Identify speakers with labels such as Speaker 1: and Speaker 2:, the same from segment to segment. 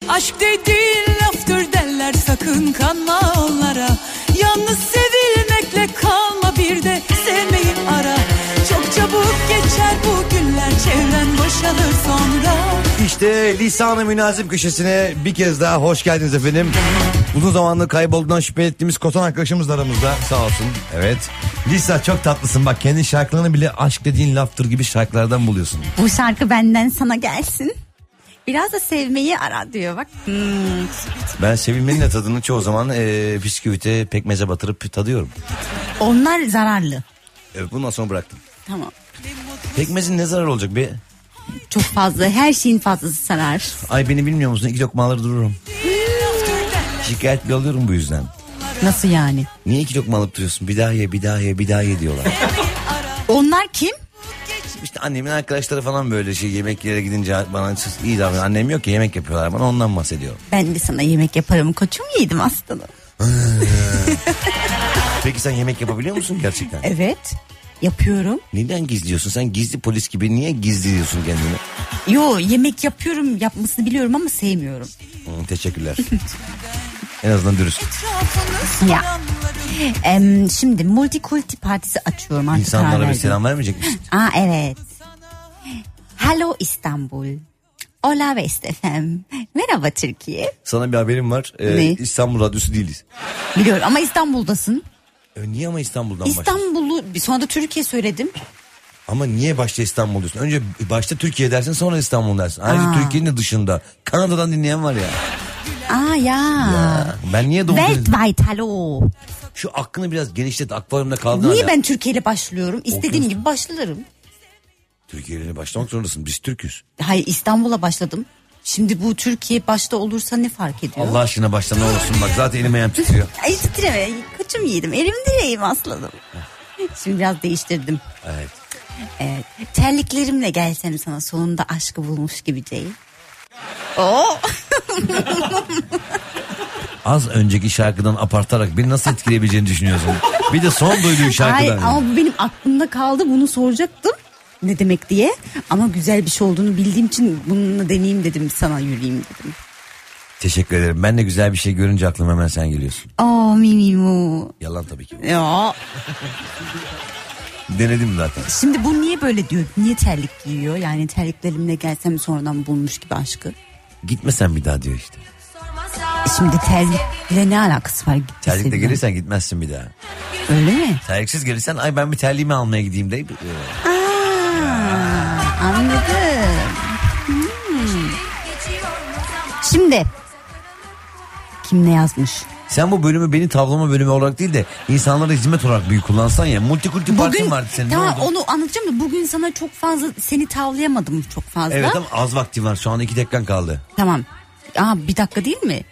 Speaker 1: Aşk dediğin laftır derler, sakın kanma onlara. Yalnız sevilmekle kalma, bir de sevmeyi ara. Çok çabuk geçer bu günler, çevren boşalır sonra.
Speaker 2: İşte Lisan-ı Münazip köşesine bir kez daha hoş geldiniz efendim. Uzun zamandır kaybolduğundan şüphe ettiğimiz Kotan arkadaşımız da aramızda, sağ olsun. Evet. Lisa çok tatlısın, bak kendi şarkılarını bile aşk dediğin laftır gibi şarkılardan buluyorsun.
Speaker 3: Bu şarkı benden sana gelsin. Biraz da sevmeyi ara diyor bak.
Speaker 2: Ben sevilmenin de tadını çoğu zaman bisküvite, pekmeze batırıp tadıyorum.
Speaker 3: Onlar zararlı.
Speaker 2: Evet, bundan sonra bıraktım.
Speaker 3: Tamam.
Speaker 2: Pekmezin ne zararı olacak be?
Speaker 3: Çok fazla, her şeyin fazlası zarar.
Speaker 2: Ay beni bilmiyor musun? 2 lokma alır dururum. Şikayetli oluyorum bu yüzden.
Speaker 3: Nasıl yani?
Speaker 2: Niye 2 lokma alıp duruyorsun? Bir daha ye, bir daha ye, bir daha ye diyorlar.
Speaker 3: Onlar kim?
Speaker 2: İşte annemin arkadaşları falan böyle yemek yere gidince bana iyi davranıyor. Annem yok ki, yemek yapıyorlar bana, ondan bahsediyor.
Speaker 3: Ben de sana yemek yaparım koçum, yedim aslanım.
Speaker 2: Peki sen yemek yapabiliyor musun gerçekten?
Speaker 3: Evet, yapıyorum.
Speaker 2: Neden gizliyorsun? Sen gizli polis gibi niye gizliyorsun kendini?
Speaker 3: Yo, yemek yapıyorum, yapmasını biliyorum ama sevmiyorum.
Speaker 2: Teşekkürler. En azından dürüst.
Speaker 3: Ya. Şimdi Multikulti Partisi açıyorum artık.
Speaker 2: İnsanlara bir selam vermeyecek misin?
Speaker 3: Evet. Hello İstanbul. Hola West FM. Merhaba Türkiye.
Speaker 2: Sana bir haberim var.
Speaker 3: Ne?
Speaker 2: İstanbul Radyosu değiliz.
Speaker 3: Biliyorum ama İstanbul'dasın.
Speaker 2: Niye ama İstanbul'dan başladın?
Speaker 3: İstanbul'u sonra da Türkiye söyledim.
Speaker 2: Ama niye başta İstanbul diyorsun? Önce başta Türkiye dersin, sonra İstanbul dersin. Ayrıca Türkiye'nin de dışında Kanada'dan dinleyen var ya.
Speaker 3: Ya.
Speaker 2: Ben niye doğru
Speaker 3: Worldwide hello.
Speaker 2: Şu aklını biraz genişlet, akvaryumda kaldın.
Speaker 3: Niye ben Türkiye ile başlıyorum? İstediğim gibi başlarım.
Speaker 2: Türkiye ile başlamak zorundasın. Biz Türk'üz.
Speaker 3: Hayır, İstanbul'a başladım. Şimdi bu Türkiye başta olursa ne fark ediyor?
Speaker 2: Allah aşkına başla ne olursun, bak zaten elim ayağım titriyor.
Speaker 3: Ay titreme, koçum yedim, elim direğim aslanım. Şimdi biraz değiştirdim.
Speaker 2: Evet.
Speaker 3: Evet. Terliklerimle gelsem sana, sonunda aşkı bulmuş gibi değil. Oo.
Speaker 2: Az önceki şarkıdan apartarak beni nasıl etkileyebileceğini düşünüyorsun? Bir de son duyduğun şarkıdan.
Speaker 3: Hayır, ama bu benim aklımda kaldı, bunu soracaktım. Ne demek diye. Ama güzel bir şey olduğunu bildiğim için bununla deneyeyim dedim, sana yürüyeyim dedim.
Speaker 2: Teşekkür ederim. Ben de güzel bir şey görünce aklıma hemen sen geliyorsun.
Speaker 3: Mimimu.
Speaker 2: Yalan tabii ki.
Speaker 3: Ya.
Speaker 2: Denedim zaten.
Speaker 3: Şimdi bu niye böyle diyor? Niye terlik giyiyor? Yani terliklerimle gelsem sonradan bulmuş gibi aşkı.
Speaker 2: Gitmesen bir daha diyor işte.
Speaker 3: Şimdi terlikle ne alakası var?
Speaker 2: Terlikle gelirsen gitmezsin bir daha.
Speaker 3: Öyle mi?
Speaker 2: Terliksiz gelirsen ay ben bir terliğimi almaya gideyim deyip.
Speaker 3: Anladım. Şimdi kim ne yazmış?
Speaker 2: Sen bu bölümü beni tavlama bölümü olarak değil de insanlara hizmet olarak büyük kullansan ya. Multikulti partin vardı senin.
Speaker 3: Tamam, onu anlatacağım da bugün sana çok fazla seni tavlayamadım çok fazla.
Speaker 2: Evet ama az vakti var, şu an 2 dakikan kaldı.
Speaker 3: Tamam. Bir dakika değil mi?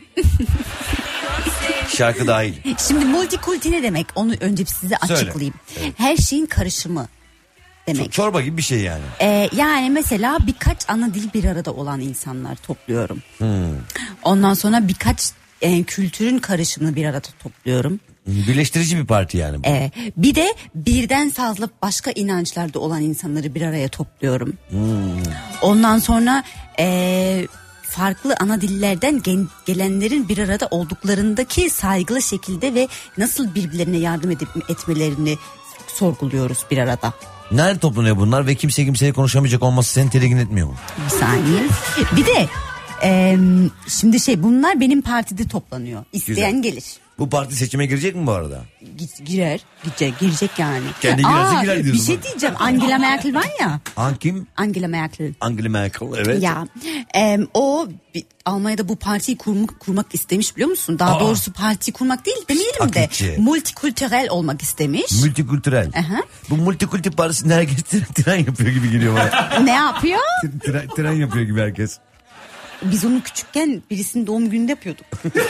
Speaker 2: Şarkı dahil.
Speaker 3: Şimdi multikulti ne demek? Onu önce size açıklayayım. Evet. Her şeyin karışımı demek.
Speaker 2: Çorba gibi bir şey yani.
Speaker 3: Yani mesela birkaç ana dil bir arada olan insanlar topluyorum. Ondan sonra birkaç kültürün karışımını bir arada topluyorum.
Speaker 2: Birleştirici bir parti yani bu.
Speaker 3: Bir de birden fazla başka inançlarda olan insanları bir araya topluyorum. Ondan sonra farklı ana dillerden gelenlerin bir arada olduklarındaki saygılı şekilde ve nasıl birbirlerine yardım etmelerini sorguluyoruz bir arada.
Speaker 2: Nerede toplanıyor bunlar ve kimse kimseye konuşamayacak olması seni tedirgin etmiyor mu?
Speaker 3: Bir saniye. Bir de şimdi bunlar benim partide toplanıyor. İsteyen gelir.
Speaker 2: Bu parti seçime girecek mi bu arada?
Speaker 3: Girecek yani.
Speaker 2: Kendi girerse girer diyorsun.
Speaker 3: Bir şey diyeceğim. Angela Merkel var ya.
Speaker 2: Kim?
Speaker 3: Angela Merkel.
Speaker 2: Angela Merkel, evet.
Speaker 3: Ya o Almanya'da bu partiyi kurmak istemiş, biliyor musun? Daha doğrusu parti kurmak değil demeyelim de multikültürel olmak istemiş.
Speaker 2: Multikültürel. Bu multikulti partisinde herkes tren yapıyor gibi geliyor bana.
Speaker 3: Ne yapıyor?
Speaker 2: Tren yapıyor gibi herkes.
Speaker 3: Biz onu küçükken birisinin doğum gününde yapıyorduk.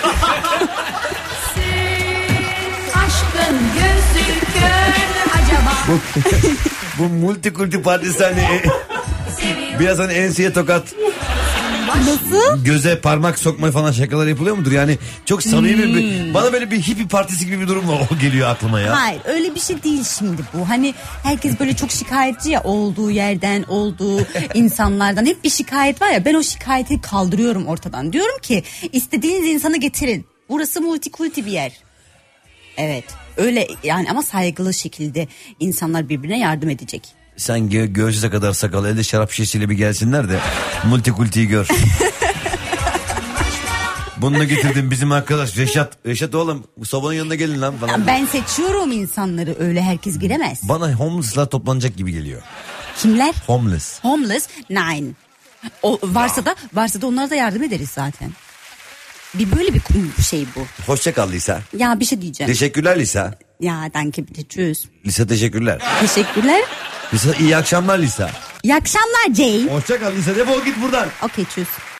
Speaker 1: Aşkın gözü kör acaba.
Speaker 2: Bu multikulti partisi hani biraz hani enseye tokat.
Speaker 3: Nasıl?
Speaker 2: Göze parmak sokma falan şakalar yapılıyor mudur? Yani çok samimi bir, bana böyle bir hippie partisi gibi bir durum o geliyor aklıma ya.
Speaker 3: Hayır öyle bir şey değil şimdi bu. Hani herkes böyle çok şikayetçi ya, olduğu yerden, olduğu insanlardan hep bir şikayet var ya, ben o şikayeti kaldırıyorum ortadan. Diyorum ki istediğiniz insanı getirin. Burası multikulti bir yer. Evet öyle yani, ama saygılı şekilde insanlar birbirine yardım edecek.
Speaker 2: Sen göğsüze kadar sakal, elde şarap şişesiyle bir gelsinler de multikultiyi gör. Bunu da getirdim bizim arkadaş Reşat. Reşat oğlum sobanın yanına gelin lan falan.
Speaker 3: Ya ben seçiyorum insanları, öyle herkes giremez.
Speaker 2: Bana homeless'lar toplanacak gibi geliyor.
Speaker 3: Kimler?
Speaker 2: Homeless.
Speaker 3: Homeless? Nine. O varsa da onlara da yardım ederiz zaten. Bir böyle bir şey bu.
Speaker 2: Hoşça kal Lisa.
Speaker 3: Ya bir şey diyeceğim.
Speaker 2: Teşekkürler Lisa.
Speaker 3: Ya danke bitte, tschüss.
Speaker 2: Lisa teşekkürler.
Speaker 3: Teşekkürler.
Speaker 2: Lisa iyi akşamlar Lisa.
Speaker 3: İyi akşamlar Jane.
Speaker 2: Hoşça kal Lisa, defol git buradan.
Speaker 3: Okey, tschüss.